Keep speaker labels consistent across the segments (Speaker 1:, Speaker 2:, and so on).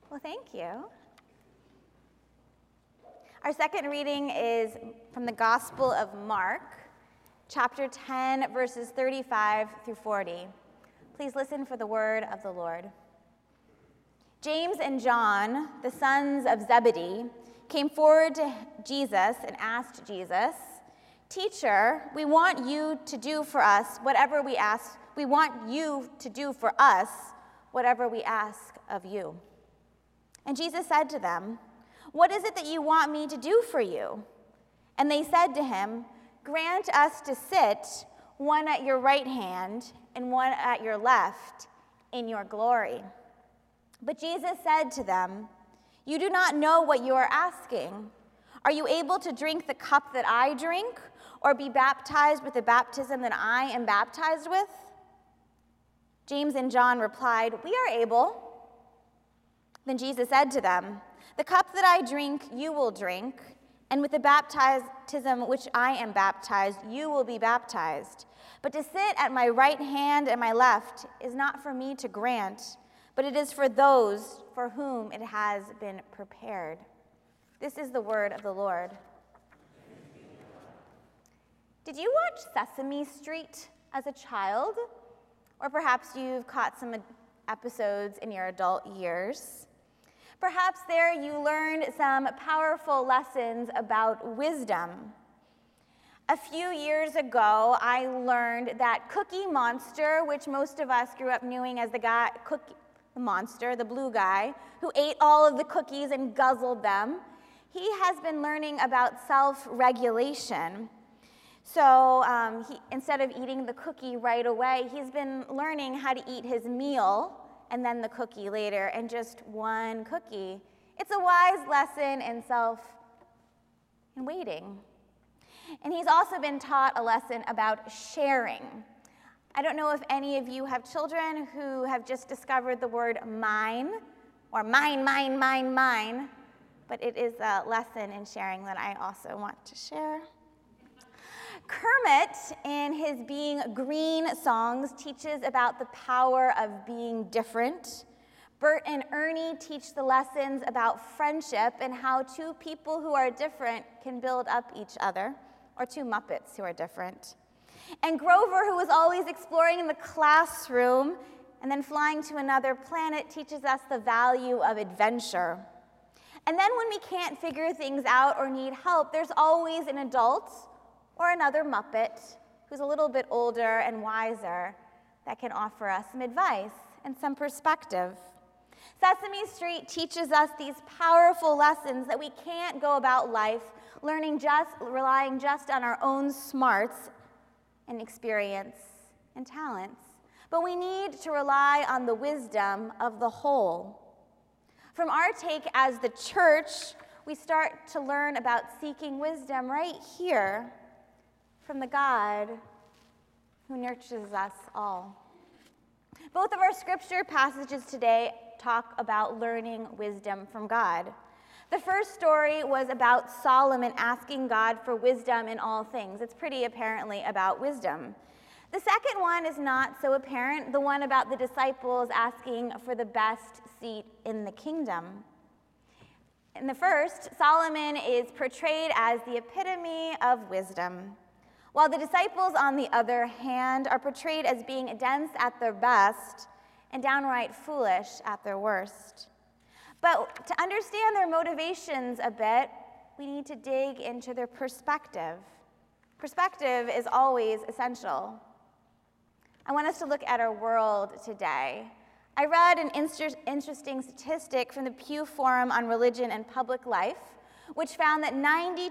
Speaker 1: Well, thank you. Our second reading is from the Gospel of Mark, chapter 10, verses 35 through 40. Please listen for the word of the Lord. James and John, the sons of Zebedee, came forward to Jesus and asked Jesus, "Teacher, we want you to do for us whatever we ask. We want you to do for us whatever we ask of you." And Jesus said to them, "What is it that you want me to do for you?" And they said to him, "Grant us to sit, one at your right hand and one at your left, in your glory." But Jesus said to them, "You do not know what you are asking. Are you able to drink the cup that I drink, or be baptized with the baptism that I am baptized with?" James and John replied, "We are able." Then Jesus said to them, "The cup that I drink, you will drink, and with the baptism which I am baptized, you will be baptized. But to sit at my right hand and my left is not for me to grant, but it is for those for whom it has been prepared." This is the word of the Lord. Did you watch Sesame Street as a child? Or perhaps you've caught some episodes in your adult years. Perhaps there you learned some powerful lessons about wisdom. A few years ago, I learned that Cookie Monster, which most of us grew up knowing as the monster, the blue guy, who ate all of the cookies and guzzled them, he has been learning about self-regulation. So instead of eating the cookie right away, he's been learning how to eat his meal and then the cookie later, and just one cookie. It's a wise lesson in waiting. And he's also been taught a lesson about sharing. I don't know if any of you have children who have just discovered the word mine, or mine, mine, mine, mine, but it is a lesson in sharing that I also want to share. Kermit, in his Being Green songs, teaches about the power of being different. Bert and Ernie teach the lessons about friendship and how two people who are different can build up each other, or two Muppets who are different. And Grover, who is always exploring in the classroom and then flying to another planet, teaches us the value of adventure. And then when we can't figure things out or need help, there's always an adult or another Muppet who's a little bit older and wiser that can offer us some advice and some perspective. Sesame Street teaches us these powerful lessons that we can't go about life relying just on our own smarts and experience and talents. But we need to rely on the wisdom of the whole. From our take as the church, we start to learn about seeking wisdom right here from the God who nurtures us all. Both of our scripture passages today talk about learning wisdom from God. The first story was about Solomon asking God for wisdom in all things. It's pretty apparently about wisdom. The second one is not so apparent, the one about the disciples asking for the best seat in the kingdom. In the first, Solomon is portrayed as the epitome of wisdom, while the disciples, on the other hand, are portrayed as being dense at their best and downright foolish at their worst. But to understand their motivations a bit, we need to dig into their perspective. Perspective is always essential. I want us to look at our world today. I read an interesting statistic from the Pew Forum on Religion and Public Life, which found that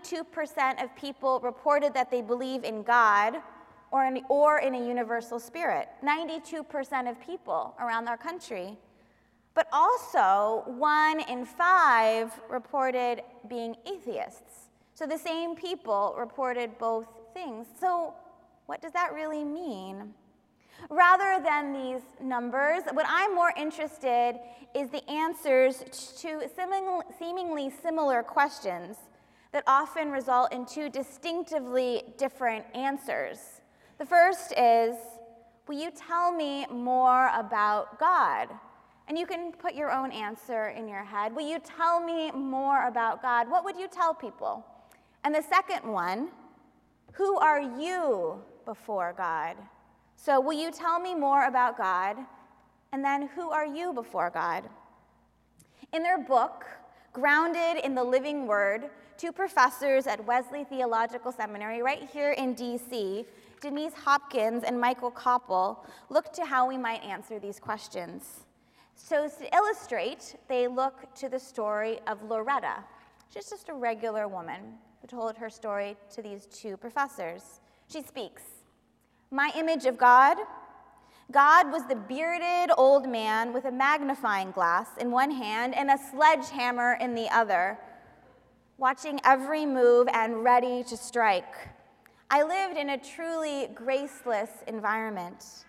Speaker 1: 92% of people reported that they believe in God or in a universal spirit. 92% of people around our country. But also, 1 in 5 reported being atheists. So the same people reported both things. So what does that really mean? Rather than these numbers, what I'm more interested is the answers to seemingly similar questions that often result in two distinctively different answers. The first is, will you tell me more about God? And you can put your own answer in your head. Will you tell me more about God? What would you tell people? And the second one, who are you before God? So will you tell me more about God? And then who are you before God? In their book, Grounded in the Living Word, two professors at Wesley Theological Seminary right here in D.C., Denise Hopkins and Michael Koppel, look to how we might answer these questions. So to illustrate, they look to the story of Loretta. She's just a regular woman who told her story to these two professors. She speaks, "My image of God? God was the bearded old man with a magnifying glass in one hand and a sledgehammer in the other, watching every move and ready to strike. I lived in a truly graceless environment.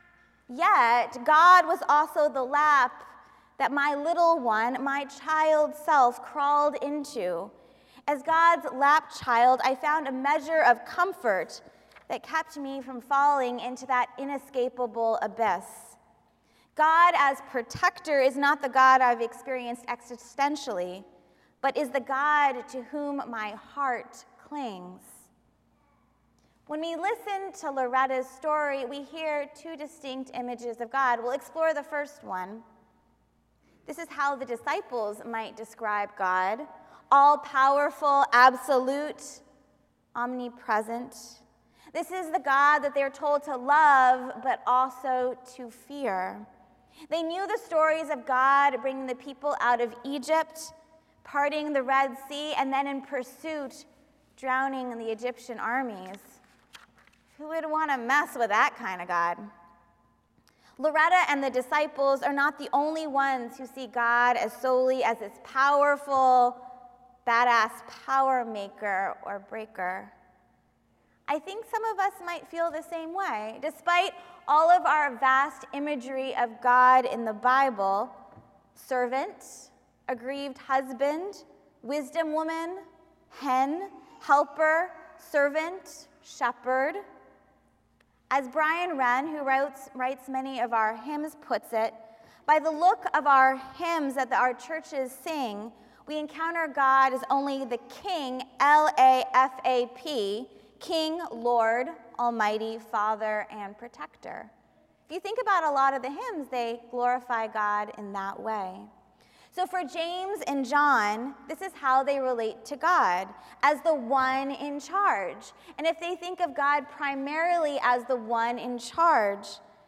Speaker 1: Yet, God was also the lap that my little one, my child self, crawled into. As God's lap child, I found a measure of comfort that kept me from falling into that inescapable abyss. God as protector is not the God I've experienced existentially, but is the God to whom my heart clings." When we listen to Loretta's story, we hear two distinct images of God. We'll explore the first one. This is how the disciples might describe God: all-powerful, absolute, omnipresent. This is the God that they're told to love, but also to fear. They knew the stories of God bringing the people out of Egypt, parting the Red Sea, and then in pursuit, drowning the Egyptian armies. Who would want to mess with that kind of God? Loretta and the disciples are not the only ones who see God as solely as this powerful, badass power maker or breaker. I think some of us might feel the same way. Despite all of our vast imagery of God in the Bible, servant, aggrieved husband, wisdom woman, hen, helper, servant, shepherd. As Brian Wren, who writes many of our hymns, puts it, by the look of our hymns that our churches sing, we encounter God as only the King, L-A-F-A-P, King, Lord, Almighty, Father, and Protector. If you think about a lot of the hymns, they glorify God in that way. So for James and John, this is how they relate to God, as the one in charge. And if they think of God primarily as the one in charge,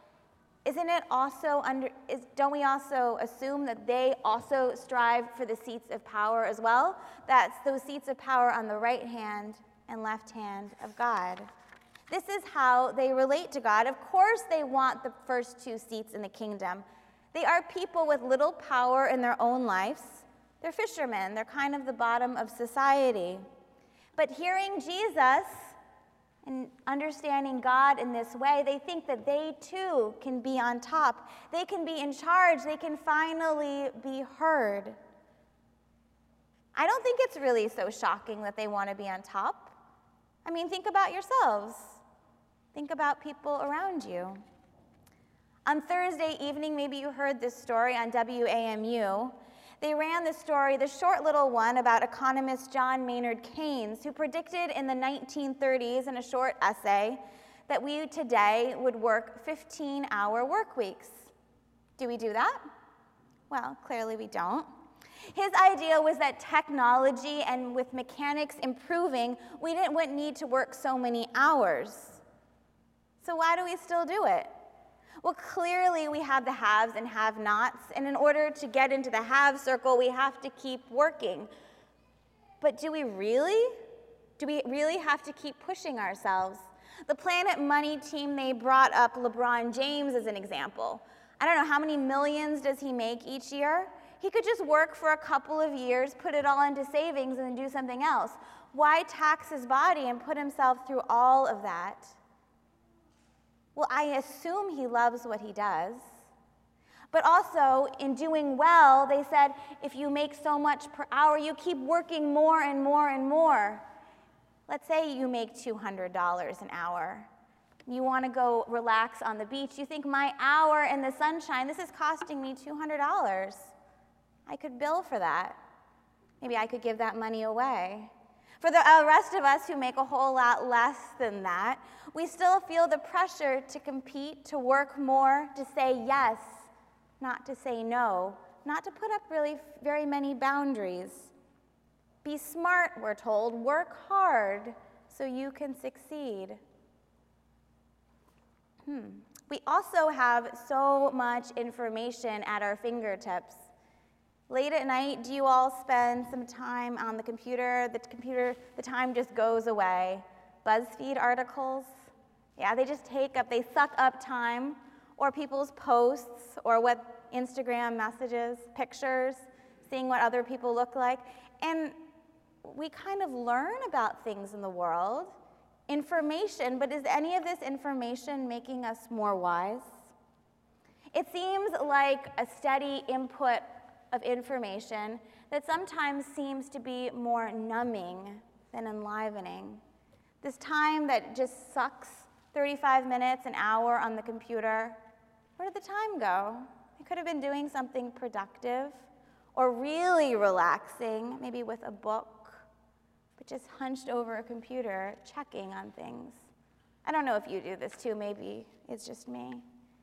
Speaker 1: don't we also assume that they also strive for the seats of power as well? That's those seats of power on the right hand and left hand of God. This is how they relate to God. Of course, they want the first two seats in the kingdom. They are people with little power in their own lives. They're fishermen. They're kind of the bottom of society. But hearing Jesus and understanding God in this way, they think that they too can be on top. They can be in charge. They can finally be heard. I don't think it's really so shocking that they want to be on top. I mean, think about yourselves. Think about people around you. On Thursday evening, maybe you heard this story on WAMU. They ran the story, the short little one, about economist John Maynard Keynes, who predicted in the 1930s in a short essay that we today would work 15-hour work weeks. Do we do that? Well, clearly we don't. His idea was that technology and with mechanics improving, we wouldn't need to work so many hours. So why do we still do it? Well, clearly we have the haves and have-nots, and in order to get into the have circle, we have to keep working. But do we really? Do we really have to keep pushing ourselves? The Planet Money team, they brought up LeBron James as an example. I don't know, how many millions does he make each year? He could just work for a couple of years, put it all into savings, and then do something else. Why tax his body and put himself through all of that? Well, I assume he loves what he does. But also, in doing well, they said, if you make so much per hour, you keep working more and more and more. Let's say you make $200 an hour. You want to go relax on the beach. You think my hour in the sunshine, this is costing me $200. I could bill for that. Maybe I could give that money away. For the rest of us who make a whole lot less than that, we still feel the pressure to compete, to work more, to say yes, not to say no, not to put up really very many boundaries. Be smart, we're told. Work hard so you can succeed. We also have so much information at our fingertips. Late at night, do you all spend some time on the computer? The time just goes away. BuzzFeed articles, yeah, they suck up time, or people's posts, or what Instagram messages, pictures, seeing what other people look like. And we kind of learn about things in the world, information, but is any of this information making us more wise? It seems like a steady input of information that sometimes seems to be more numbing than enlivening. This time that just sucks, 35 minutes, an hour on the computer, where did the time go? I could have been doing something productive or really relaxing, maybe with a book, but just hunched over a computer, checking on things. I don't know if you do this too, maybe it's just me.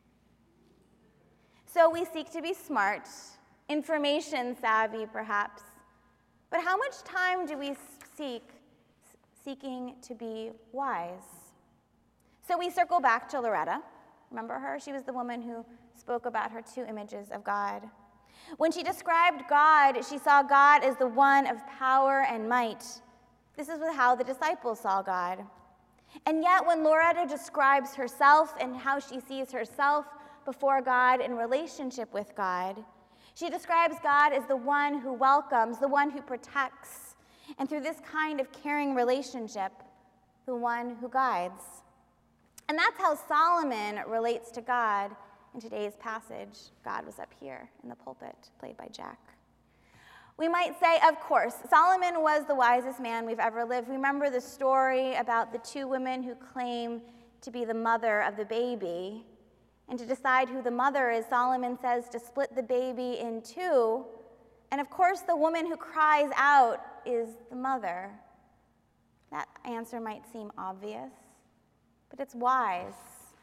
Speaker 1: So we seek to be smart, information savvy perhaps, but how much time do we seeking to be wise? So we circle back to Loretta. Remember her? She was the woman who spoke about her two images of God. When she described God, she saw God as the one of power and might. This is how the disciples saw God. And yet when Loretta describes herself and how she sees herself before God in relationship with God, she describes God as the one who welcomes, the one who protects, and through this kind of caring relationship, the one who guides. And that's how Solomon relates to God in today's passage. God was up here in the pulpit, played by Jack. We might say, of course, Solomon was the wisest man we've ever lived. Remember the story about the two women who claim to be the mother of the baby. And to decide who the mother is, Solomon says to split the baby in two. And of course, the woman who cries out is the mother. That answer might seem obvious, but it's wise.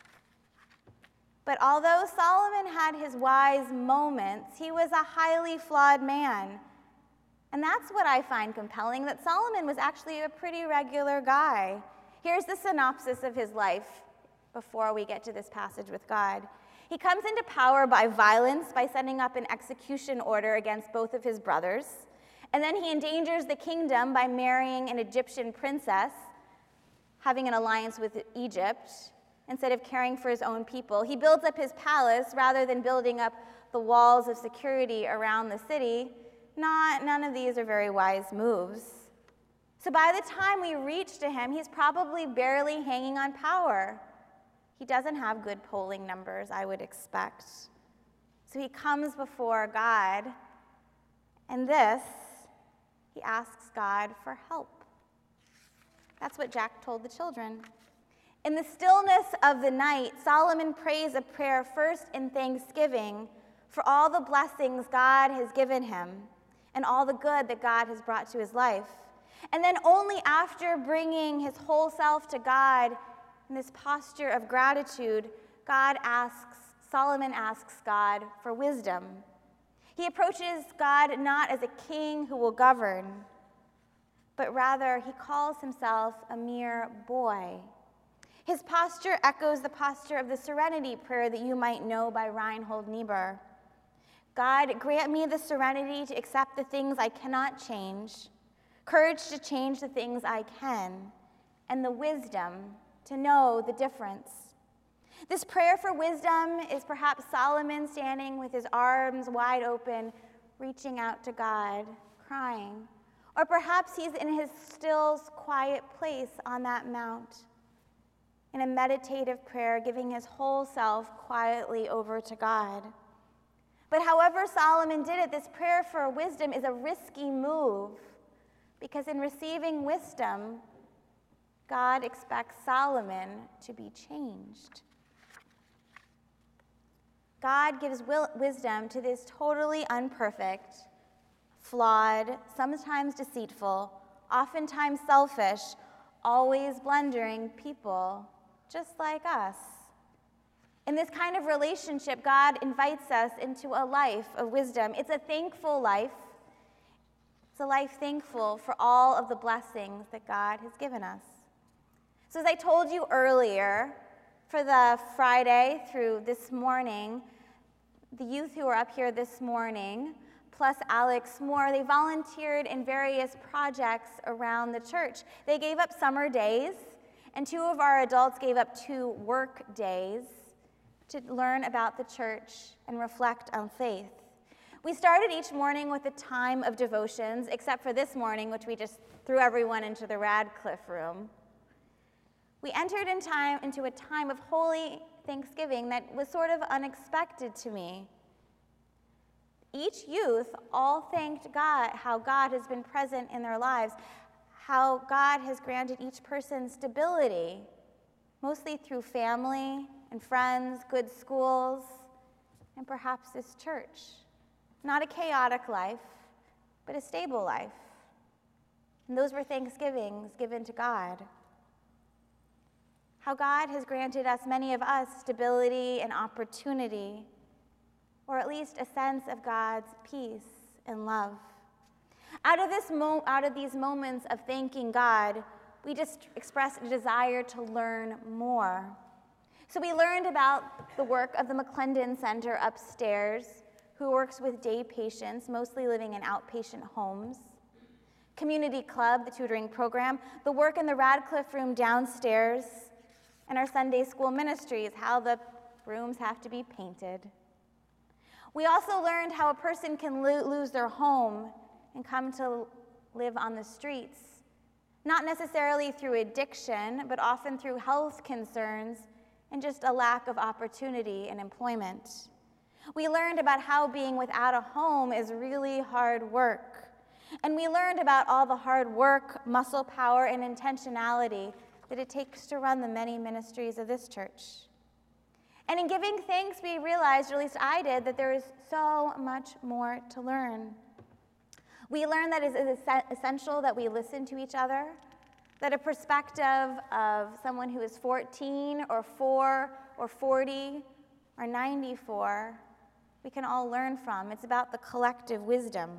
Speaker 1: But although Solomon had his wise moments, he was a highly flawed man. And that's what I find compelling, that Solomon was actually a pretty regular guy. Here's the synopsis of his life before we get to this passage with God. He comes into power by violence, by setting up an execution order against both of his brothers. And then he endangers the kingdom by marrying an Egyptian princess, having an alliance with Egypt, instead of caring for his own people. He builds up his palace rather than building up the walls of security around the city. None of these are very wise moves. So by the time we reach to him, he's probably barely hanging on power. He doesn't have good polling numbers, I would expect. So he comes before God, and he asks God for help. That's what Jack told the children. In the stillness of the night, Solomon prays a prayer first in thanksgiving for all the blessings God has given him and all the good that God has brought to his life. And then only after bringing his whole self to God in this posture of gratitude, Solomon asks God for wisdom. He approaches God not as a king who will govern, but rather he calls himself a mere boy. His posture echoes the posture of the Serenity Prayer that you might know by Reinhold Niebuhr. God, grant me the serenity to accept the things I cannot change, courage to change the things I can, and the wisdom to know the difference. This prayer for wisdom is perhaps Solomon standing with his arms wide open, reaching out to God, crying. Or perhaps he's in his still, quiet place on that mount, in a meditative prayer, giving his whole self quietly over to God. But however Solomon did it, this prayer for wisdom is a risky move, because in receiving wisdom, God expects Solomon to be changed. God gives wisdom to this totally imperfect, flawed, sometimes deceitful, oftentimes selfish, always blundering people just like us. In this kind of relationship, God invites us into a life of wisdom. It's a thankful life. It's a life thankful for all of the blessings that God has given us. So as I told you earlier, for the Friday through this morning, the youth who are up here this morning, plus Alex Moore, they volunteered in various projects around the church. They gave up summer days, and 2 of our adults gave up 2 work days to learn about the church and reflect on faith. We started each morning with a time of devotions, except for this morning, which we just threw everyone into the Radcliffe room. We entered into a time of holy Thanksgiving that was sort of unexpected to me. Each youth all thanked God, how God has been present in their lives, how God has granted each person stability, mostly through family and friends, good schools, and perhaps this church. Not a chaotic life, but a stable life. And those were thanksgivings given to God. How God has granted us, many of us, stability and opportunity, or at least a sense of God's peace and love. Out of these moments of thanking God, we just expressed a desire to learn more. So we learned about the work of the McClendon Center upstairs, who works with day patients, mostly living in outpatient homes. Community Club, the tutoring program, the work in the Radcliffe room downstairs, and our Sunday school ministries, how the rooms have to be painted. We also learned how a person can lose their home and come to live on the streets, not necessarily through addiction, but often through health concerns and just a lack of opportunity and employment. We learned about how being without a home is really hard work. And we learned about all the hard work, muscle power, and intentionality that it takes to run the many ministries of this church. And in giving thanks, we realized, or at least I did, that there is so much more to learn. We learned that it is essential that we listen to each other, that a perspective of someone who is 14 or 4 or 40 or 94, we can all learn from. It's about the collective wisdom.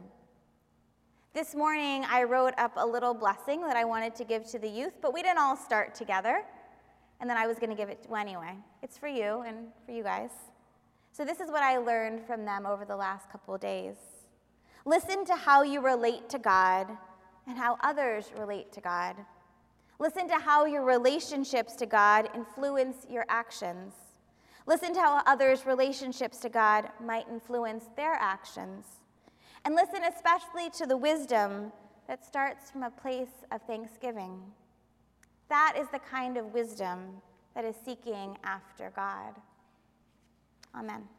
Speaker 1: This morning, I wrote up a little blessing that I wanted to give to the youth, but we didn't all start together, and then I was going to give it anyway. It's for you and for you guys. So this is what I learned from them over the last couple of days. Listen to how you relate to God and how others relate to God. Listen to how your relationships to God influence your actions. Listen to how others' relationships to God might influence their actions. And listen especially to the wisdom that starts from a place of thanksgiving. That is the kind of wisdom that is seeking after God. Amen.